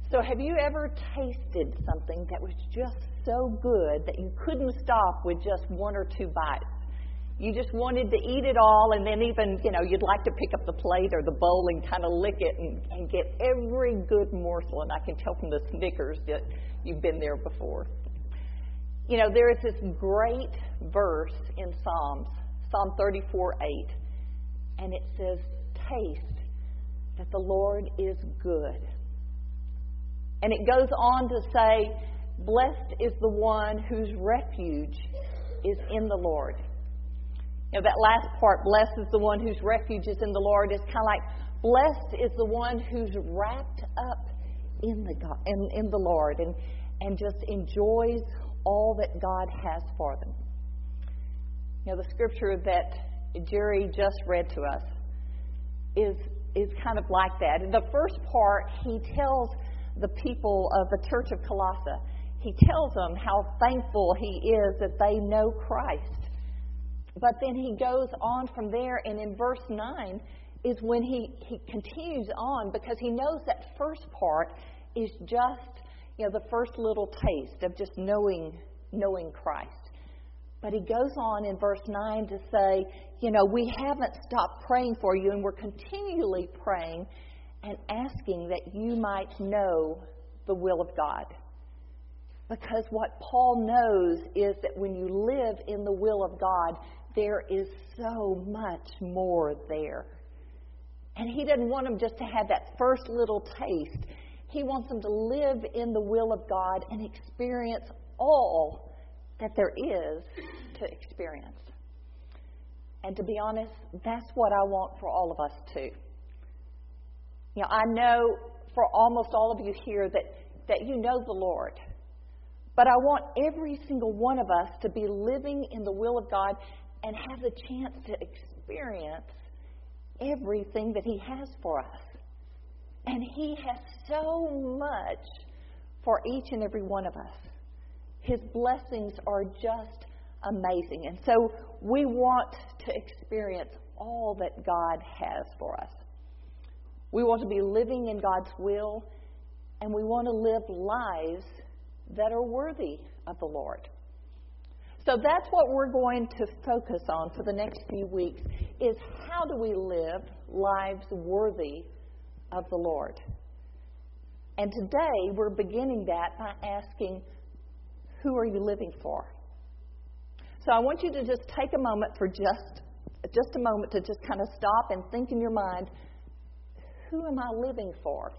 So have you ever tasted something that was just so good that you couldn't stop with just one or two bites? You just wanted to eat it all, and then even, you'd like to pick up the plate or the bowl and kind of lick it and get every good morsel. And I can tell from the Snickers that you've been there before. There is this great verse in Psalms, Psalm 34:8, and it says, "Taste that the Lord is good." And it goes on to say, "Blessed is the one whose refuge is in the Lord." That last part, "blessed is the one whose refuge is in the Lord," is kind of like, blessed is the one who's wrapped up in the Lord and just enjoys all that God has for them. The scripture that Jerry just read to us is kind of like that. In the first part, he tells the people of the church of Colossae, he tells them how thankful he is that they know Christ. But then he goes on from there, and in verse 9 is when he continues on, because he knows that first part is just, the first little taste of just knowing Christ. But he goes on in verse 9 to say, we haven't stopped praying for you, and we're continually praying and asking that you might know the will of God. Because what Paul knows is that when you live in the will of God, there is so much more there. And he doesn't want them just to have that first little taste. He wants them to live in the will of God and experience all that there is to experience. And to be honest, that's what I want for all of us too. I know for almost all of you here that you know the Lord. But I want every single one of us to be living in the will of God and have the chance to experience everything that He has for us. And He has so much for each and every one of us. His blessings are just amazing. And so we want to experience all that God has for us. We want to be living in God's will, and we want to live lives that are worthy of the Lord. So that's what we're going to focus on for the next few weeks, is how do we live lives worthy of the Lord? And today we're beginning that by asking, who are you living for? So I want you to just take a moment for just a moment to just kind of stop and think in your mind, who am I living for?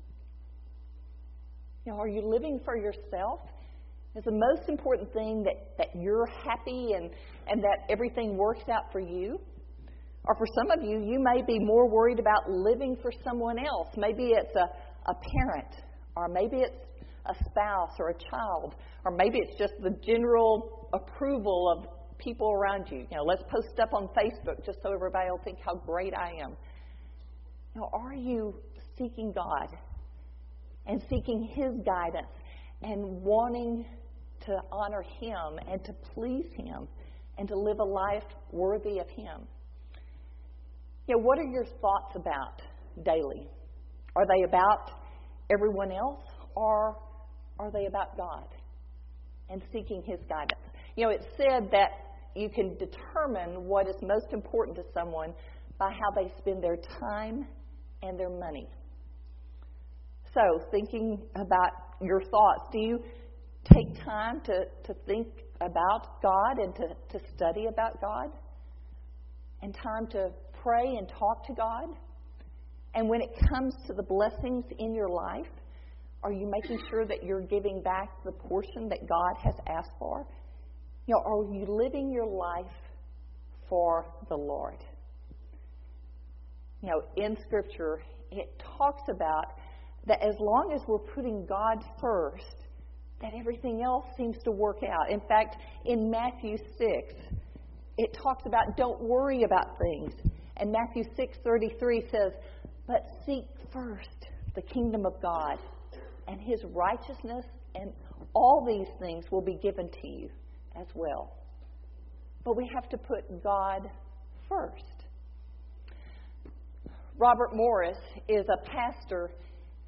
Are you living for yourself? Is the most important thing that you're happy and that everything works out for you? Or for some of you, you may be more worried about living for someone else. Maybe it's a parent, or maybe it's a spouse or a child, or maybe it's just the general approval of people around you. Let's post stuff on Facebook just so everybody will think how great I am. Are you seeking God and seeking His guidance and wanting to honor Him and to please Him and to live a life worthy of Him? What are your thoughts about daily? Are they about everyone else, or are they about God and seeking His guidance? It's said that you can determine what is most important to someone by how they spend their time and their money. So, thinking about your thoughts, do you take time to think about God and to study about God? And time to pray and talk to God? And when it comes to the blessings in your life, are you making sure that you're giving back the portion that God has asked for? Are you living your life for the Lord? In Scripture, it talks about that as long as we're putting God first, that everything else seems to work out. In fact, in Matthew 6, it talks about don't worry about things. And Matthew 6:33 says, but seek first the kingdom of God and His righteousness, and all these things will be given to you as well. But we have to put God first. Robert Morris is a pastor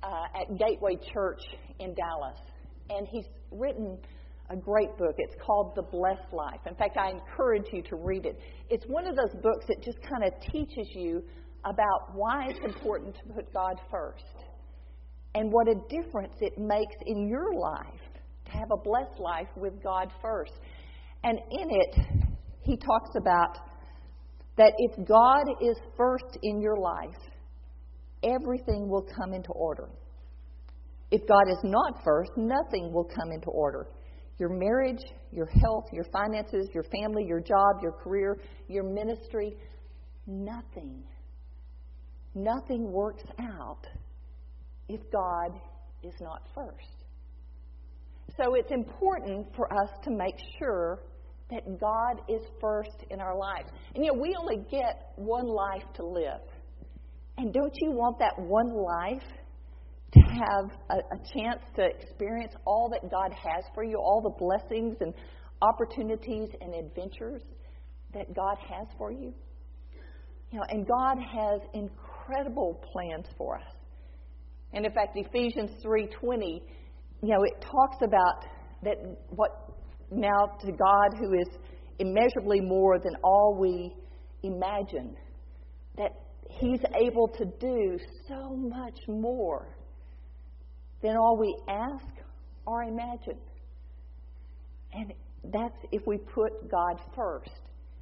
at Gateway Church in Dallas. And he's written a great book. It's called The Blessed Life. In fact, I encourage you to read it. It's one of those books that just kind of teaches you about why it's important to put God first and what a difference it makes in your life to have a blessed life with God first. And in it, he talks about that if God is first in your life, everything will come into order. If God is not first, nothing will come into order. Your marriage, your health, your finances, your family, your job, your career, your ministry, nothing works out if God is not first. So it's important for us to make sure that God is first in our lives. And we only get one life to live. And don't you want that one life to have a chance to experience all that God has for you, all the blessings and opportunities and adventures that God has for you? And God has incredible plans for us. And in fact, Ephesians 3:20, it talks about that now to God who is immeasurably more than all we imagine, that He's able to do so much more than all we ask or imagine. And that's if we put God first.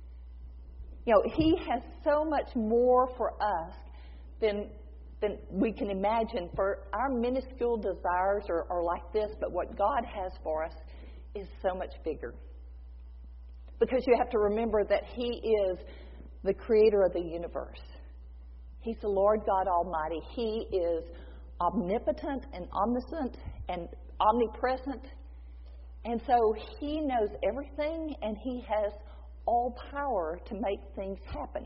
He has so much more for us than we can imagine. For our minuscule desires are like this, but what God has for us is so much bigger. Because you have to remember that He is the creator of the universe. He's the Lord God Almighty. He is omnipotent and omniscient and omnipresent. And so He knows everything, and He has all power to make things happen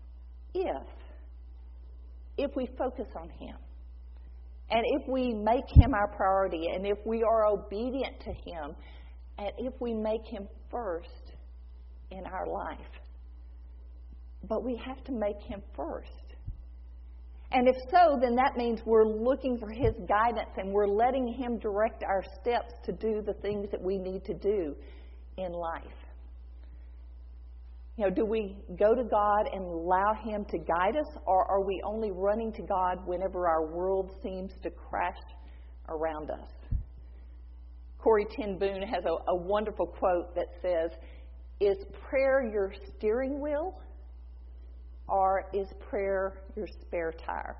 if we focus on Him. And if we make Him our priority, and if we are obedient to Him, and if we make Him first in our life. But we have to make Him first. And if so, then that means we're looking for His guidance and we're letting Him direct our steps to do the things that we need to do in life. Do we go to God and allow Him to guide us, or are we only running to God whenever our world seems to crash around us? Corrie ten Boom has a wonderful quote that says, "Is prayer your steering wheel, or is prayer your spare tire?"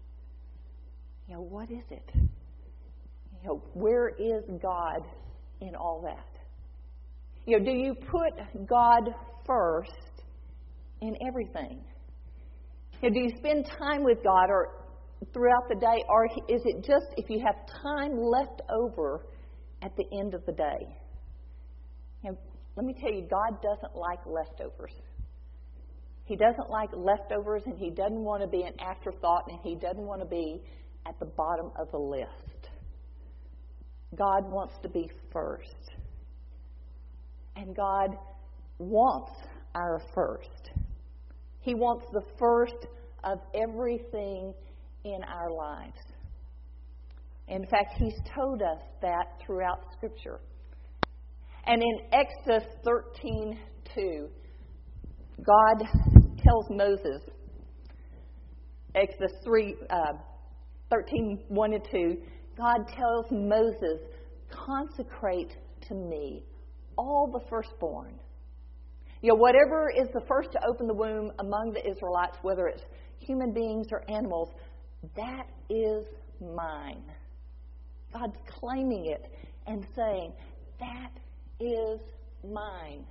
What is it? Where is God in all that? Do you put God first in everything? Do you spend time with God or throughout the day, or is it just if you have time left over at the end of the day? Let me tell you, God doesn't like leftovers. He doesn't like leftovers, and He doesn't want to be an afterthought, and He doesn't want to be at the bottom of the list. God wants to be first. And God wants our first. He wants the first of everything in our lives. In fact, He's told us that throughout Scripture. And in Exodus 13:2, God tells Moses, Exodus 13:1 and 2, God tells Moses, "Consecrate to me all the firstborn." Whatever is the first to open the womb among the Israelites, whether it's human beings or animals, that is mine. God's claiming it and saying, that is mine.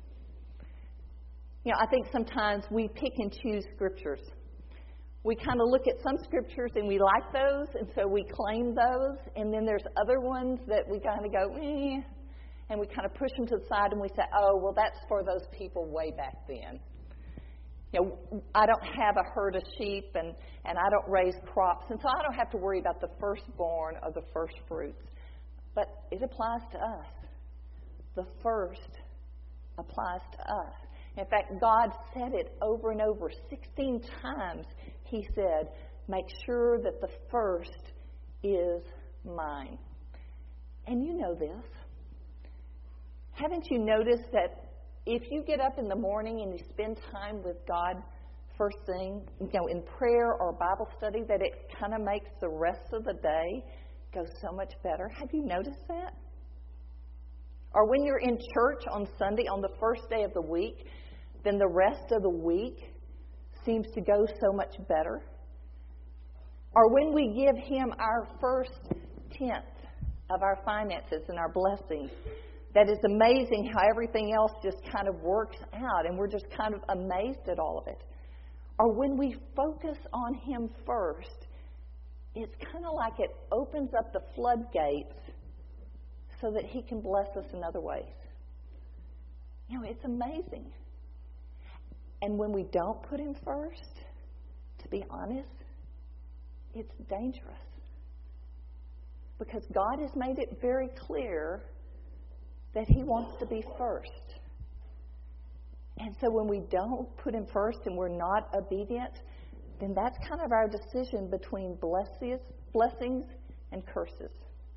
I think sometimes we pick and choose scriptures. We kind of look at some scriptures and we like those, and so we claim those. And then there's other ones that we kind of go, and we kind of push them to the side and we say, oh, well, that's for those people way back then. I don't have a herd of sheep and I don't raise crops, and so I don't have to worry about the firstborn or the first fruits. But it applies to us. The first applies to us. In fact, God said it over and over. 16 times He said, make sure that the first is mine. And you know this. Haven't you noticed that if you get up in the morning and you spend time with God first thing, in prayer or Bible study, that it kind of makes the rest of the day go so much better? Have you noticed that? Or when you're in church on Sunday, on the first day of the week, then the rest of the week seems to go so much better? Or when we give Him our first tenth of our finances and our blessings, that is amazing how everything else just kind of works out, and we're just kind of amazed at all of it. Or when we focus on Him first, it's kind of like it opens up the floodgates so that He can bless us in other ways. It's amazing. And when we don't put Him first, to be honest, it's dangerous. Because God has made it very clear that He wants to be first. And so when we don't put Him first and we're not obedient, then that's kind of our decision between blessings and curses.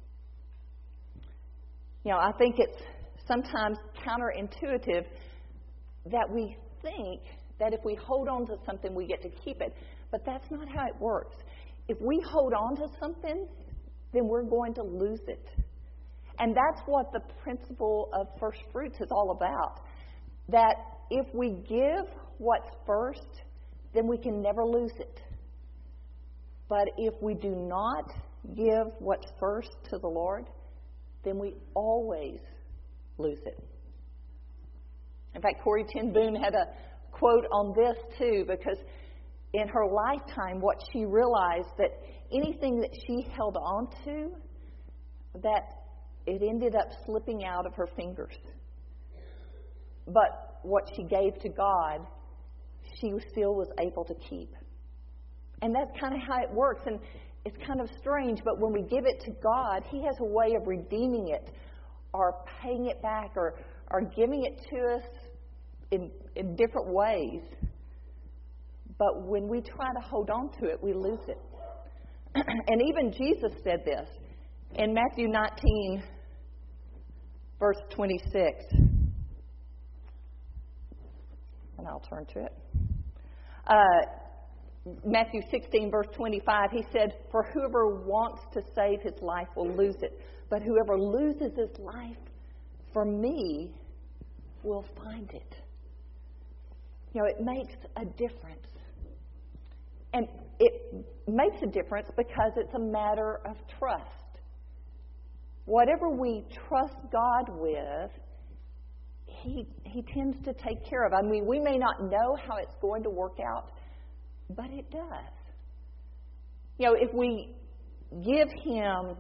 I think it's sometimes counterintuitive that we think that if we hold on to something, we get to keep it. But that's not how it works. If we hold on to something, then we're going to lose it. And that's what the principle of first fruits is all about. That if we give what's first, then we can never lose it. But if we do not give what's first to the Lord, then we always lose it. In fact, Corrie ten Boom had a quote on this too, because in her lifetime, what she realized that anything that she held on to, that it ended up slipping out of her fingers. But what she gave to God, she still was able to keep. And that's kind of how it works. And it's kind of strange, but when we give it to God, He has a way of redeeming it or paying it back or giving it to us in different ways. But when we try to hold on to it, we lose it. And even Jesus said this in Matthew 19, verse 26. And I'll turn to it. Matthew 16, verse 25, He said, "For whoever wants to save his life will lose it. But whoever loses his life for me will find it." It makes a difference. And it makes a difference because it's a matter of trust. Whatever we trust God with, He tends to take care of. I mean, we may not know how it's going to work out, but it does. If we give Him,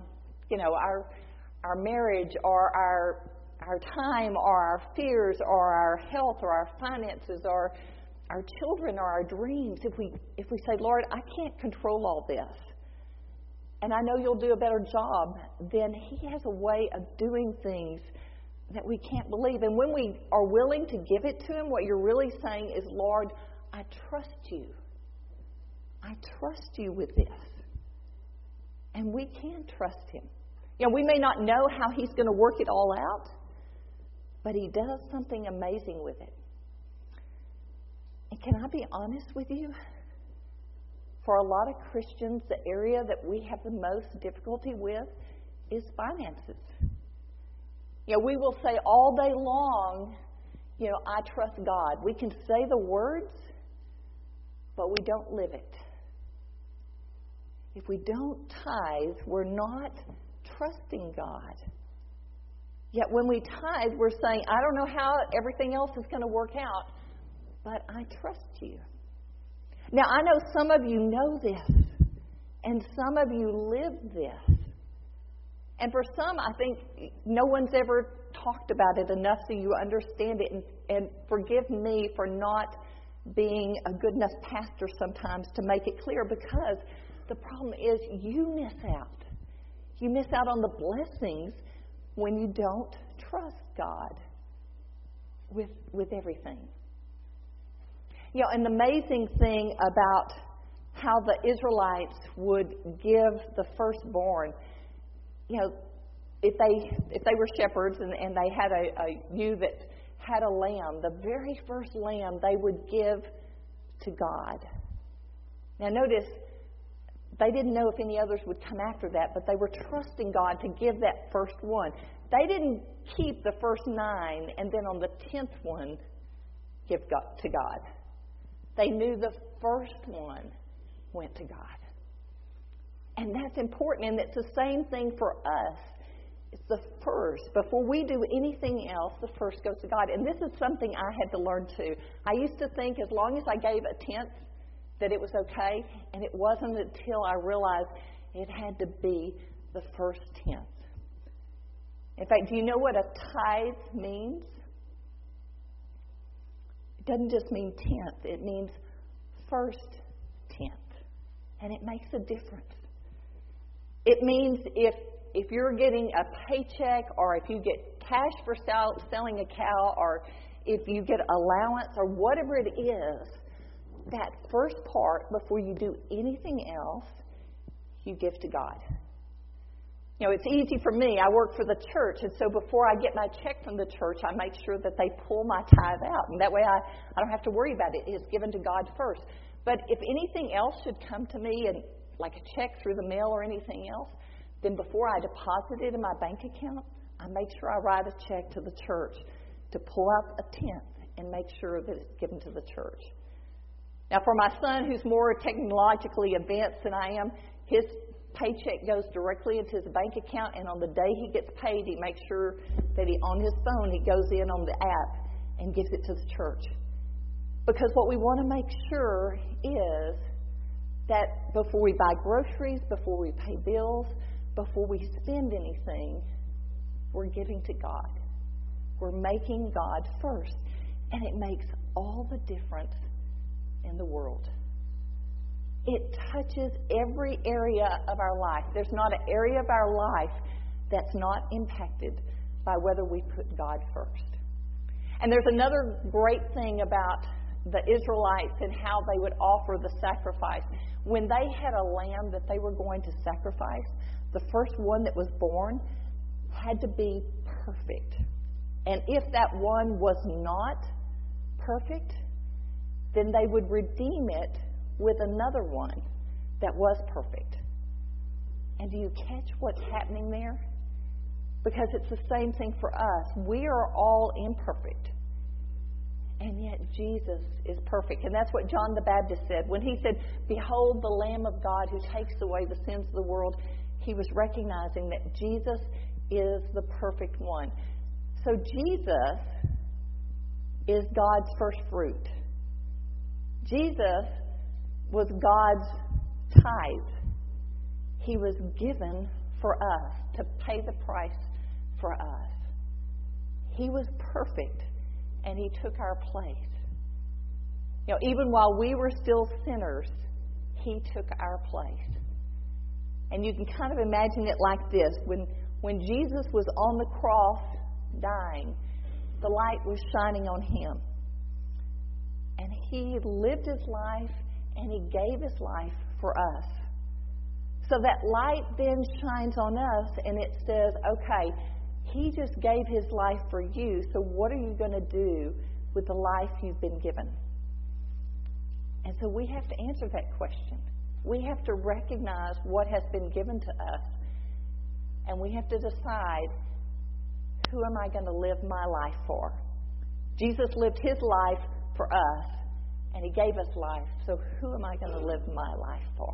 our marriage or our time or our fears or our health or our finances or our children or our dreams, if we say, "Lord, I can't control all this, and I know You'll do a better job," then He has a way of doing things that we can't believe. And when we are willing to give it to Him, what you're really saying is, "Lord, I trust You. I trust You with this." And we can trust Him. We may not know how He's going to work it all out, but He does something amazing with it. And can I be honest with you? For a lot of Christians, the area that we have the most difficulty with is finances. We will say all day long, "I trust God." We can say the words, but we don't live it. If we don't tithe, we're not trusting God. Yet when we tithe, we're saying, "I don't know how everything else is going to work out, but I trust You." Now, I know some of you know this, and some of you live this. And for some, I think no one's ever talked about it enough so you understand it. And forgive me for not being a good enough pastor sometimes to make it clear, because the problem is you miss out. You miss out on the blessings when you don't trust God with everything. And the amazing thing about how the Israelites would give the firstborn. If they were shepherds and they had a ewe that had a lamb, the very first lamb they would give to God. Now notice, they didn't know if any others would come after that, but they were trusting God to give that first one. They didn't keep the first 9 and then on the 10th one give to God. They knew the first one went to God. And that's important, and it's the same thing for us. It's the first. Before we do anything else, the first goes to God. And this is something I had to learn too. I used to think as long as I gave a tenth that it was okay, and it wasn't until I realized it had to be the first tenth. In fact, do you know what a tithe means? It doesn't just mean tenth. It means first tenth. And it makes a difference. It means if you're getting a paycheck, or if you get cash for selling a cow, or if you get allowance, or whatever it is, that first part, before you do anything else, you give to God. It's easy for me. I work for the church, and so before I get my check from the church, I make sure that they pull my tithe out. And that way I don't have to worry about it. It's given to God first. But if anything else should come to me, and like a check through the mail or anything else, then before I deposit it in my bank account, I make sure I write a check to the church to pull out a tenth and make sure that it's given to the church. Now, for my son, who's more technologically advanced than I am, his paycheck goes directly into his bank account, and on the day he gets paid, he makes sure that on his phone, he goes in on the app and gives it to the church. Because what we want to make sure is that before we buy groceries, before we pay bills, before we spend anything, we're giving to God. We're making God first. And it makes all the difference in the world. It touches every area of our life. There's not an area of our life that's not impacted by whether we put God first. And there's another great thing about the Israelites and how they would offer the sacrifice. When they had a lamb that they were going to sacrifice, the first one that was born had to be perfect. And if that one was not perfect, then they would redeem it with another one that was perfect. And do you catch what's happening there? Because it's the same thing for us. We are all imperfect. And yet Jesus is perfect. And that's what John the Baptist said. When he said, "Behold the Lamb of God who takes away the sins of the world," he was recognizing that Jesus is the perfect one. So Jesus is God's first fruit. Jesus was God's tithe. He was given for us to pay the price for us. He was perfect, and He took our place. Even while we were still sinners, He took our place. And you can kind of imagine it like this. When Jesus was on the cross dying, the light was shining on Him. And He lived His life, and He gave His life for us. So that light then shines on us, and it says, okay, He just gave His life for you, so what are you going to do with the life you've been given? And so we have to answer that question. We have to recognize what has been given to us, and we have to decide, who am I going to live my life for? Jesus lived His life for us, and He gave us life, so who am I going to live my life for?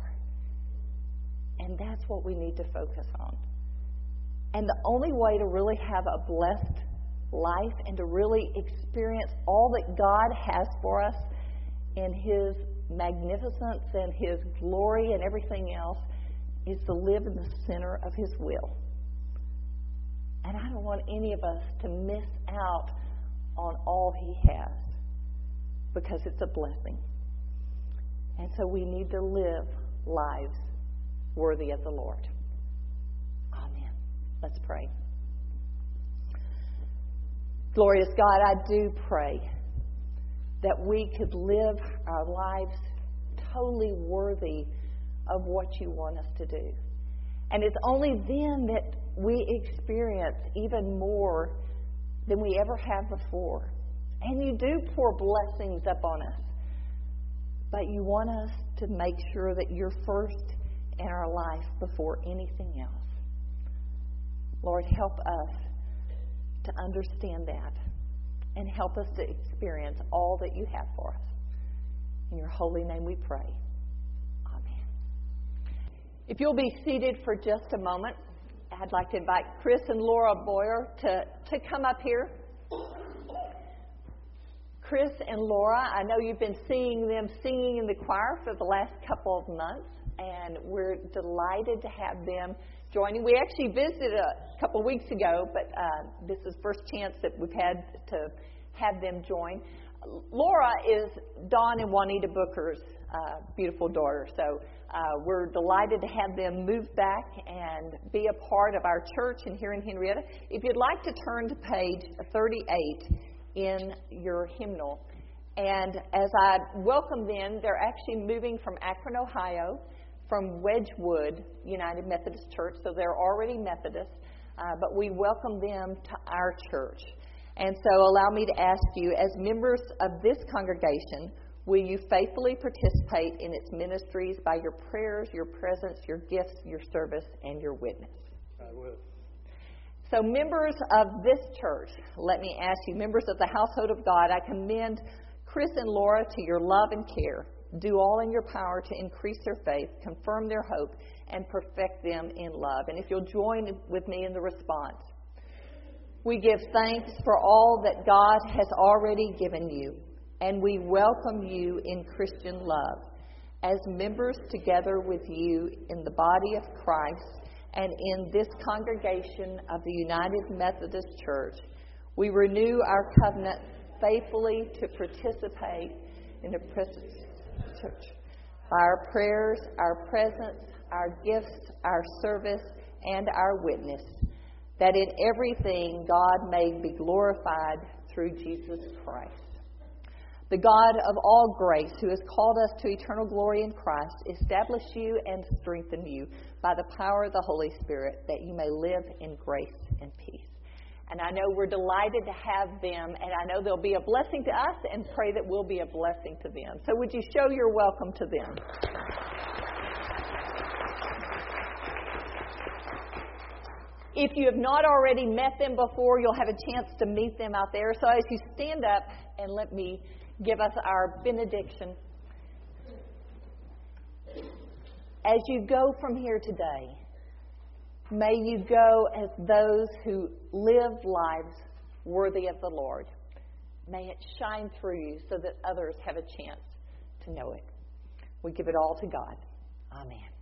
And that's what we need to focus on. And the only way to really have a blessed life and to really experience all that God has for us in His magnificence and His glory and everything else is to live in the center of His will. And I don't want any of us to miss out on all He has, because it's a blessing. And so we need to live lives worthy of the Lord. Amen. Let's pray. Glorious God, I do pray that we could live our lives totally worthy of what you want us to do. And it's only then that we experience even more than we ever have before. And you do pour blessings up on us. But you want us to make sure that you're first in our life before anything else. Lord, help us to understand that and help us to experience all that you have for us. In your holy name we pray. Amen. If you'll be seated for just a moment, I'd like to invite Chris and Laura Boyer to come up here. Chris and Laura, I know you've been seeing them singing in the choir for the last couple of months, and we're delighted to have them joining. We actually visited a couple of weeks ago, but this is the first chance that we've had to have them join. Laura is Don and Juanita Booker's beautiful daughter, so we're delighted to have them move back and be a part of our church and here in Henrietta. If you'd like to turn to page 38 in your hymnal. And as I welcome them, they're actually moving from Akron, Ohio, from Wedgwood United Methodist Church, so they're already Methodist, but we welcome them to our church. And so allow me to ask you, as members of this congregation, will you faithfully participate in its ministries by your prayers, your presence, your gifts, your service, and your witness? I will. So members of this church, let me ask you, members of the household of God, I commend Chris and Laura to your love and care. Do all in your power to increase their faith, confirm their hope, and perfect them in love. And if you'll join with me in the response. We give thanks for all that God has already given you, and we welcome you in Christian love as members together with you in the body of Christ. And in this congregation of the United Methodist Church, we renew our covenant faithfully to participate in the presence of the church by our prayers, our presence, our gifts, our service, and our witness, that in everything God may be glorified through Jesus Christ. The God of all grace, who has called us to eternal glory in Christ, establish you and strengthen you by the power of the Holy Spirit, that you may live in grace and peace. And I know we're delighted to have them, and I know they'll be a blessing to us, and pray that we'll be a blessing to them. So would you show your welcome to them? If you have not already met them before, you'll have a chance to meet them out there. So as you stand up, and let me give us our benediction. As you go from here today, may you go as those who live lives worthy of the Lord. May it shine through you so that others have a chance to know it. We give it all to God. Amen.